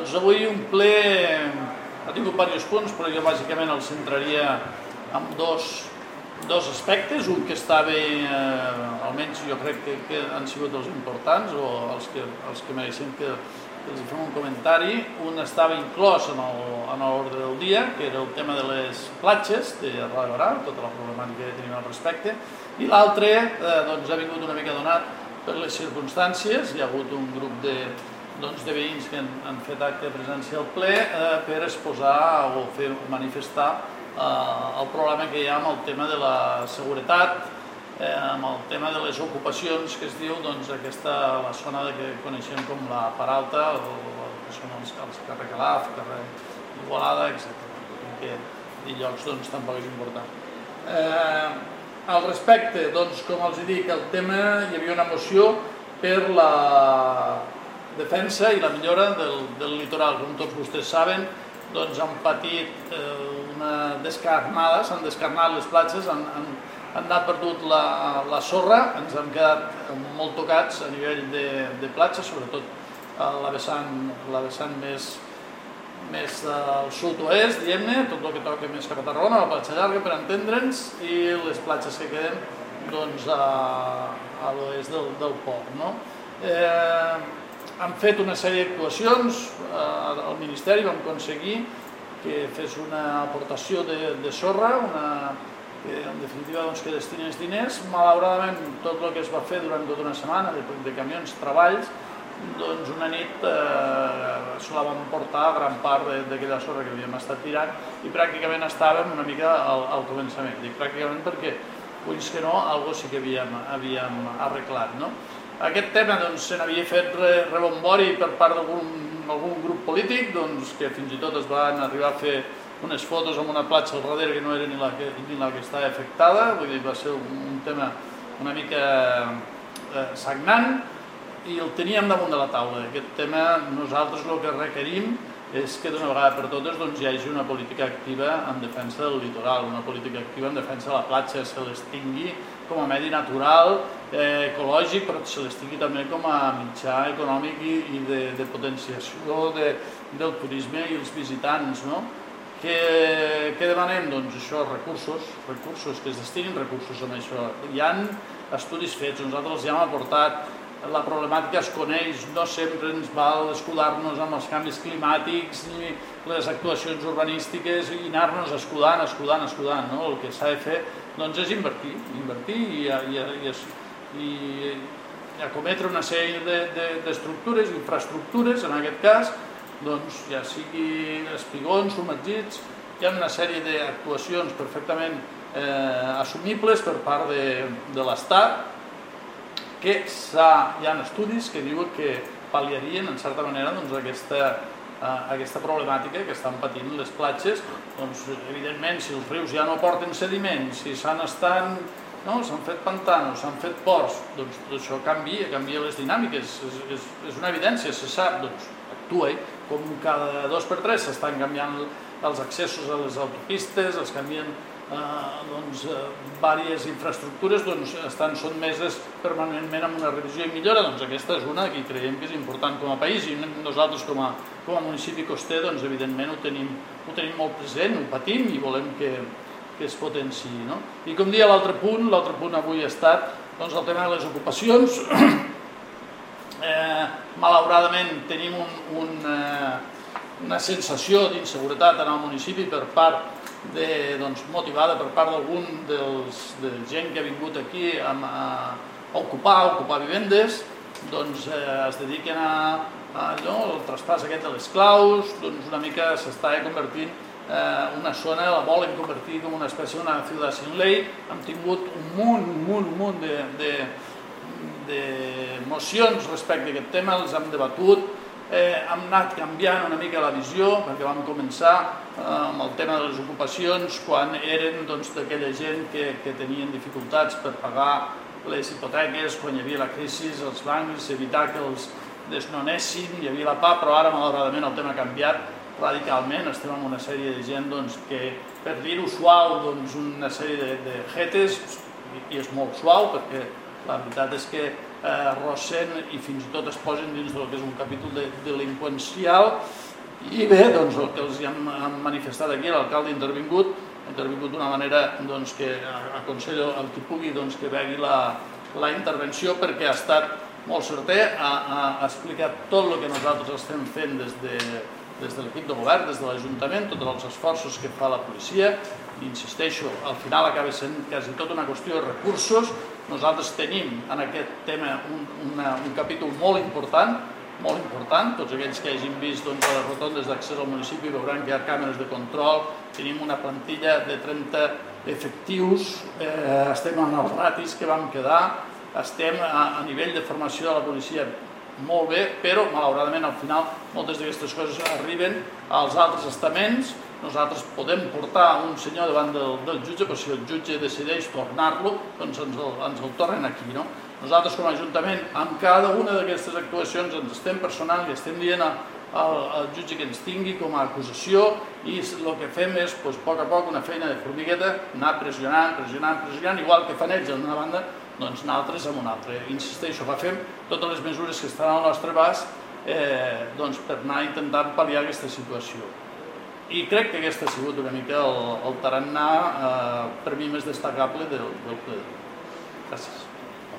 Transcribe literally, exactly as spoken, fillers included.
doncs avui un ple ha tingut diversos punts, però jo bàsicament el centraria en dos, dos aspectes. Un que estava, eh, almenys jo crec que, que han sigut els importants o els que, els que mereixen que, que els fem un comentari. Un estava inclòs en l'ordre del dia, que era el tema de les platges de Roda, tota la problemàtica que tenim al respecte, i l'altre eh, doncs, ha vingut una mica donat per les circumstàncies. Hi ha hagut un grup de doncs, de veïns que han, han fet acte de presència al ple eh, per exposar o fer manifestar eh, el problema que hi ha amb el tema de la seguretat, eh, amb el tema de les ocupacions que es diu doncs, aquesta, la zona que coneixem com la Paralta, o, o que són els, els carrer Calaf, carrer Igualada, etcètera. Que dir llocs doncs, tampoc és important. Eh, al respecte, doncs, com els dic, el tema, hi havia una moció per la defensa i la millora del, del litoral. Com tots vostès saben, doncs han patit eh, una descarnada, s'han descarnat les platges, han, han, han anat perdut la, la sorra, ens han quedat molt tocats a nivell de, de platja, sobretot a la vessant, la vessant més, més al sud-oest, diguem-ne, tot el que toca més cap a Tarragona, la platja llarga, per entendre'ns, i les platges que queden doncs, a, a l'oest del, del port. No? Eh, Han fet una sèrie d'actuacions, eh, al Ministeri vam aconseguir que fes una aportació de, de sorra, una, que en definitiva doncs, que destinés diners. Malauradament, tot el que es va fer durant tota una setmana de, de camions, treballs, doncs una nit eh, se la vam portar gran part d'aquella sorra que havíem estat tirant i pràcticament estàvem una mica al, al començament. Dic pràcticament perquè, ulls que no, alguna cosa sí que havíem, havíem arreglat, no? Aquest tema doncs, se n'havia fet rebombori per part d'algun grup polític doncs, que fins i tot es van arribar a fer unes fotos amb una platja al darrere que no era ni la que, ni la que estava afectada. Vull dir, va ser un, un tema una mica eh, sagnant i el teníem damunt de la taula. Aquest tema nosaltres el que requerim és que d'una vegada per totes doncs, hi hagi una política activa en defensa del litoral, una política activa en defensa de la platja, se les tingui com a medi natural, eh, ecològic, però se les tingui també com a mitjà econòmic i, i de, de potenciació de, del turisme i els visitants. No? Què, què demanem? Doncs això, recursos, recursos que es destinin recursos amb això. Hi ha estudis fets, nosaltres els ja hem aportat, la problemàtica es coneix, no sempre ens val escudar-nos amb els canvis climàtics ni les actuacions urbanístiques i anar-nos escudant, escudant, escudant. No? El que s'ha de fer doncs, és invertir, invertir i, i, i, i, i acometre una sèrie d'estructures, de, de, infraestructures, en aquest cas, doncs, ja sigui espigons, submergits, hi ha una sèrie d'actuacions perfectament eh, assumibles per part de, de l'Estat, que hi ha estudis que diuen que pal·liarien, en certa manera, doncs, aquesta, eh, aquesta problemàtica que estan patint les platges. Doncs, evidentment, si els rius ja no porten sediments, si s'han estan, no, s'han fet pantanos, s'han fet ports, doncs tot això canvia, canvia les dinàmiques, és, és, és una evidència, se sap, doncs actua, eh? Com cada dos per tres s'estan canviant els accessos a les autopistes, es canvien Eh, doncs, eh, diverses infraestructures doncs, estan sotmeses permanentment amb una revisió i millora. Doncs aquesta és una que creiem que és important com a país i nosaltres com a, com a municipi coster doncs, evidentment ho tenim, ho tenim molt present, ho patim i volem que, que es potenciï. No? I com dia l'altre punt, l'altre punt avui ha estat doncs, el tema de les ocupacions. eh, malauradament tenim un, un, eh, una sensació d'inseguretat en el municipi per part De, doncs, motivada per part d'algun dels de gent que ha vingut aquí a, a ocupar, a ocupar vivendes, doncs eh, es dediquen a, a allò, el traspàs aquest de les claus, doncs una mica s'està convertint eh, una zona, la volen convertir com una espècie d'una ciutat sin ley. Hem tingut un munt, un munt, un munt de, de, de mocions respecte a aquest tema, els hem debatut. Eh, hem anat canviant una mica la visió perquè vam començar eh, amb el tema de les ocupacions quan eren doncs, d'aquella gent que, que tenien dificultats per pagar les hipoteques, quan hi havia la crisi, els bancs, evitar que els desnonessin, hi havia la pah, però ara malauradament el tema ha canviat radicalment. Estem amb una sèrie de gent doncs, que, per dir-ho suau, doncs, una sèrie de, de jetes, i és molt suau perquè la veritat és que eh, rossen i fins i tot es posen dins del que és un capítol de, delinqüencial I bé, doncs, el que els hem manifestat aquí, l'alcalde ha intervingut, ha intervingut d'una manera que aconsello al qui pugui que vegi la intervenció, perquè ha estat molt certer, ha explicat tot el que nosaltres estem fent des de l'equip de govern, des de l'Ajuntament, tots els esforços que fa la policia. Insisteixo, al final acaba sent quasi tota una qüestió de recursos. Nosaltres tenim en aquest tema un capítol molt important, molt important. Tots aquells que hagin vist les rotondes d'accés al municipi veuran que hi ha càmeres de control, tenim una plantilla de trenta efectius, estem en els ratis que vam quedar, estem a nivell de formació de la policia molt bé, però malauradament al final moltes d'aquestes coses arriben als altres estaments. Nosaltres podem portar un senyor davant del jutge, però si el jutge decideix tornar-lo, doncs ens el tornen aquí. Nosaltres com a Ajuntament, amb cada una d'aquestes actuacions ens estem personant i estem dient al jutge que ens tingui com a acusació, i el que fem és, a poc a poc, una feina de formigueta, anar pressionant, pressionant, pressionant, igual que fan ells en una banda, doncs nosaltres en una altra. Insisteixo, fem totes les mesures que estan al nostre abast per anar intentant pal·liar aquesta situació. I crec que aquest ha sigut una mica el tarannà per mi més destacable del ple. Gràcies.